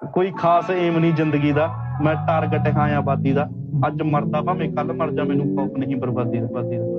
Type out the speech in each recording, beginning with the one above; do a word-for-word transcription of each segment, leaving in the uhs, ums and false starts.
ਕੋਈ ਖਾਸ ਏਮ ਨਹੀਂ ਜ਼ਿੰਦਗੀ ਦਾ, ਮੈਂ ਟਾਰਗੇਟ ਹਾਂ ਆਬਾਦੀ ਦਾ। ਅੱਜ ਮਰਦਾ ਭਾਵੇਂ ਕੱਲ ਮਰ ਜਾ, ਮੈਨੂੰ ਖੌਫ ਨਹੀਂ ਬਰਬਾਦੀ ਦਾ ਬਾਦੀ ਦਾ।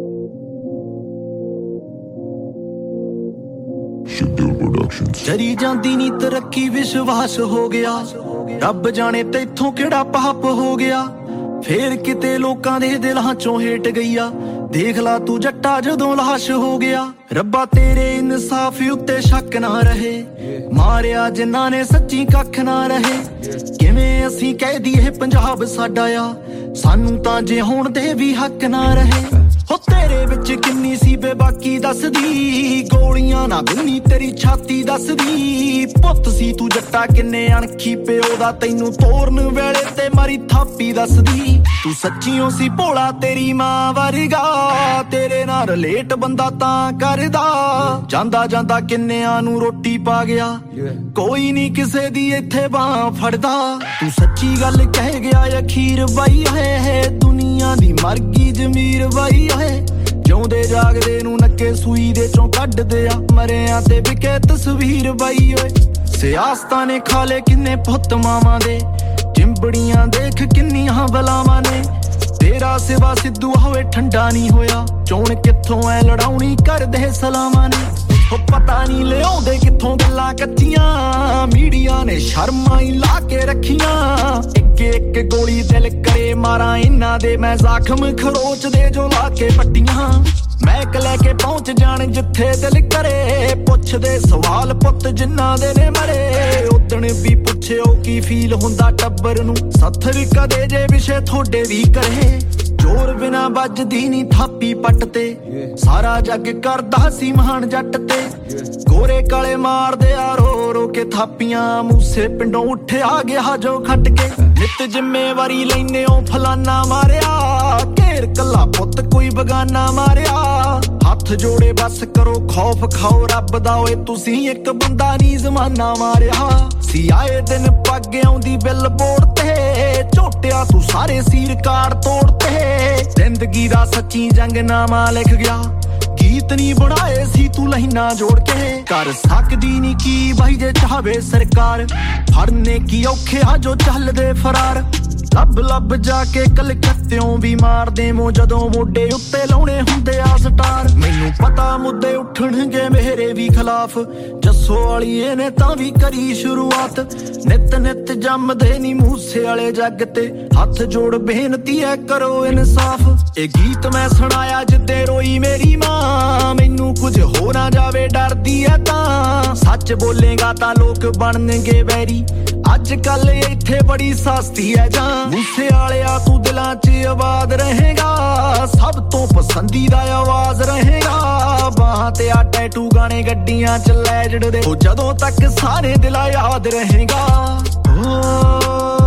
ਚਰੀ ਜਾਂਦੀ ਨੀ ਤਰੱਕੀ ਵਿਸ਼ਵਾਸ ਹੋ ਗਿਆ, ਰੱਬ ਜਾਣੇ ਤੈਥੋਂ ਕਿਹੜਾ ਪਾਪ ਹੋ ਗਿਆ। ਫੇਰ ਕਿਤੇ ਲੋਕਾਂ ਦੇ ਦਿਲਾਂ ਚੋਂ ਹੇਟ ਗਈ ਆ, ਦੇਖ ਲਾ ਤੂੰ ਜੱਟਾ ਜਦੋਂ ਲਾਸ਼ ਹੋ ਗਿਆ। ਰੱਬਾ ਤੇਰੇ ਇਨਸਾਫ ਉੱਤੇ ਸ਼ੱਕ ਨਾ ਰਹੇ, ਮਾਰਿਆ ਜਿਨ੍ਹਾਂ ਨੇ ਸੱਚੀ ਕੱਖ ਨਾ ਰਹੇ। ਕਿਵੇਂ ਅਸੀਂ ਕਹਿ ਦਈਏ ਪੰਜਾਬ ਸਾਡਾ ਆ, ਸਾਨੂੰ ਤਾਂ ਜੇ ਹੋਣ ਦੇ ਵੀ ਹੱਕ ਨਾ ਰਹੇ। ਹੋ ਤੇਰੇ ਵਿੱਚ ਕਿੰਨੀ ਸੀ ਬੇਬਾਕੀ ਦੱਸਦੀ, ਗੋਲੀਆਂ ਨਾ ਗੁੰਨੀ ਤੇਰੀ ਛਾਤੀ ਦੱਸਦੀ। ਪੁੱਤ ਸੀ ਤੂੰ ਜੱਟਾ ਕਿੰਨੇ ਅਣਖੀ ਪਿਓ ਦਾ, ਤੈਨੂੰ ਤੋਰਨ ਵੇਲੇ ਤੇ ਮਾਰੀ ਥਾਪੀ ਦੱਸਦੀ। ਤੂੰ ਸੱਚੀਓ ਸੀ ਭੋਲਾ ਤੇਰੀ ਮਾਂ ਵਰਗਾ, ਤੇਰੇ ਨਾਲ ਰਿਲੇਟ ਬੰਦਾ ਤਾਂ ਕਰਦਾ। ਜਾਂਦਾ ਜਾਂਦਾ ਕਿੰਨਿਆਂ ਨੂੰ ਰੋਟੀ ਪਾ ਗਿਆ, ਕੋਈ ਨੀ ਕਿਸੇ ਦੀ ਇੱਥੇ ਬਾਂਹ ਫੜਦਾ। ਤੂੰ ਸੱਚੀ ਗੱਲ ਕਹਿ ਗਿਆ ਅਖੀਰ ਬਾਈ ਹੈ, ਦੁਨੀਆ ਦੀ ਮਰ ਗਈ ਜ਼ਮੀਰ ਬਾਈ ਹੈ। ਜਿਉਂਦੇ ਜਾਗਦੇ ਨੂੰ ਨੱਕੇ ਸੂਈ ਦੇ ਚੋਂ ਕੱਢਦੇ ਆ, ਮਰਿਆਂ ਤੇ ਵਿਕੇ ਤਸਵੀਰ ਬਾਈ ਓਏ। ਸਿਆਸਤਾਂ ਨੇ ਖਾਲੇ ਕਿੰਨੇ ਪੁੱਤ ਮਾਵਾਂ ਦੇ, ਚਿੰਬੜੀਆਂ ਦੇਖ ਕਿੰਨੀਆਂ ਬਲਾਵਾਂ ਨੇ। ਤੇਰਾ ਸਿਵਾ ਸਿੱਧੂ ਹੋਵੇ ਠੰਡਾ ਨਹੀਂ ਹੋਇਆ, ਚੋਣ ਕਿੱਥੋਂ ਐ ਲੜਾਉਣੀ ਕਰਦੇ ਸਲਾਮਾਂ ਨੇ। ਉਹ ਪਤਾ ਨਹੀਂ ਲਿਆਉਂਦੇ ਕਿੱਥੋਂ ਗੱਲਾਂ ਕੱਚੀਆਂ, ਮੀਡੀਆ ਨੇ ਸ਼ਰਮਾਂ ਹੀ ਲਾ ਕੇ ਰੱਖੀਆਂ। ਇੱਕ ਇੱਕ ਗੋਲੀ ਦਿਲ ਕਰੇ ਮਾਰਾਂ ਇਹਨਾਂ ਦੇ, ਮੈਂ ਜ਼ਖਮ ਖਰੋਚ ਦੇ ਜੋ ਲਾ ਕੇ ਪੱਟੀਆਂ। ਮੈਕ ਲੈ ਕੇ ਪਹੁੰਚ ਜਾਣ ਜਿੱਥੇ ਦਿਲ ਕਰੇ, ਪੁੱਛਦੇ ਸਵਾਲ ਪੁੱਤ ਜਿਨ੍ਹਾਂ ਦੇ ਨੇ ਮਰੇ। ਉਦਣ ਵੀ ਪੁੱਛਿਓ ਕੀ ਫੀਲ ਹੁੰਦਾ ਟੱਬਰ ਨੂੰ, ਸੱਥਰ ਕਦੇ ਜੇ ਵਿਸ਼ੇ ਥੋੜੇ ਵੀ ਕਰੇ। ਜ਼ੋਰ ਬਿਨਾ ਵੱਜਦੀ ਨੀ ਥਾਪੀ ਪੱਟ ਤੇ, ਸਾਰਾ ਜੱਗ ਕਰਦਾ ਸੀ ਮਹਾਨ ਜੱਟ ਤੇ। ਗੋਰੇ ਕਾਲੇ ਮਾਰਦੇ ਆ ਰੋ ਰੋ ਕੇ ਥਾਪੀਆਂ, ਮੂਸੇ ਪਿੰਡੋਂ ਉੱਠਿਆ ਗਿਆ ਜੋ ਖੱਟ ਕੇ। ਨਿੱਤ ਜ਼ਿੰਮੇਵਾਰੀ ਲੈਨੇ ਓ ਫਲਾਨਾ ਮਾਰਿਆ, ਘੇਰ ਕੱਲਾ ਪੁੱਤ ਕੋਈ ਬਗਾਨਾ ਮਾਰਿਆ। ਹੱਥ ਜੋੜੇ ਬਸ ਕਰੋ ਖੌਫ ਖਾਓ ਰੱਬ ਦਾ, ਓਏ ਤੁਸੀਂ ਇੱਕ ਬੰਦਾ ਨੀ ਜ਼ਮਾਨਾ ਮਾਰਿਆ। ਸੀ ਆਏ ਦਿਨ ਪੱਗ ਆਉਂਦੀ ਬਿੱਲ ਬੋਰਡ ਤੇ, ਝੋਟਿਆ ਤੂੰ ਸਾਰੇ ਸੀ ਰਿਕਾਰਡ ਤੋੜਤੇ। ਜ਼ਿੰਦਗੀ ਦਾ ਸੱਚੀ ਜੰਗਨਾਮਾ ਲਿਖ ਗਿਆ, ਗੀਤ ਨੀ ਬਣਾਏ ਸੀ ਤੂੰ ਲਾਈਨਾਂ ਜੋੜ ਕੇ। ਕਰ ਸਕਦੀ ਨੀ ਕੀ ਬਾਈ ਜੇ ਚਾਹਵੇ ਸਰਕਾਰ, ਫੜਨੇ ਕੀ ਔਖੇ ਆ ਜੋ ਚੱਲਦੇ ਫਰਾਰ। ਲੱਭ ਲੱਭ ਜਾ ਕੇ ਕਲਕੱਤਿਓਂ ਵੀ ਮਾਰਦੇ ਮੋ, ਜਦੋਂ ਮੋਢੇ ਉੱਤੇ ਲਾਉਣੇ ਹੁੰਦੇ ਆ ਸਟਾਰ। ਮੈਨੂੰ ਪਤਾ ਮੁੱਦੇ ਉੱਠਣਗੇ ਮੇਰੇ ਵੀ ਖਿਲਾਫ, ਜੱਸੋ ਵਾਲੀਏ ਨੇ ਤਾਂ ਵੀ ਕਰੀ ਸ਼ੁਰੂਆਤ। ਨਿੱਤ ਨਿੱਤ ਜੰਮਦੇ ਨੀ ਮੂਸੇ ਵਾਲੇ ਜੱਗ ਤੇ, ਹੱਥ ਜੋੜ ਬੇਨਤੀ ਐ ਕਰੋ ਇਨਸਾਫ। ਇਹ ਗੀਤ ਮੈਂ ਸੁਣਾਇਆ ਜਿੱਦੇ ਰੋਈ ਮੇਰੀ ਮਾਂ, ਮੈਨੂੰ ਕੁਝ ਹੋ ਨਾ ਜਾਵੇ ਡਰਦੀ ਐ ਤਾਂ। ਸੱਚ ਬੋਲੇਗਾ ਤਾਂ ਲੋਕ ਬਣਨਗੇ ਵੈਰੀ, ਅੱਜ ਕੱਲ ਇੱਥੇ ਬੜੀ ਸਸਤੀ ਐ ਜਾਂ। ਮੂਸੇ ਵਾਲਿਆ ਤੂੰ ਦਿਲਾਂ 'ਚ ਆਬਾਦ ਰਹੇਗਾ, ਸਭ ਤੋਂ ਪਸੰਦੀਦਾ ਆਵਾਜ਼ ਰਹੇਗਾ। ਬਾਹਾਂ ਤੇ ਆ ਟੈਟੂ ਗਾਣੇ ਗੱਡੀਆਂ 'ਚ ਲੈਜਡ ਦੇ, ਉਹ ਜਦੋਂ ਤੱਕ ਸਾਰੇ ਦਿਲਾਂ ਯਾਦ ਰਹੇਗਾ।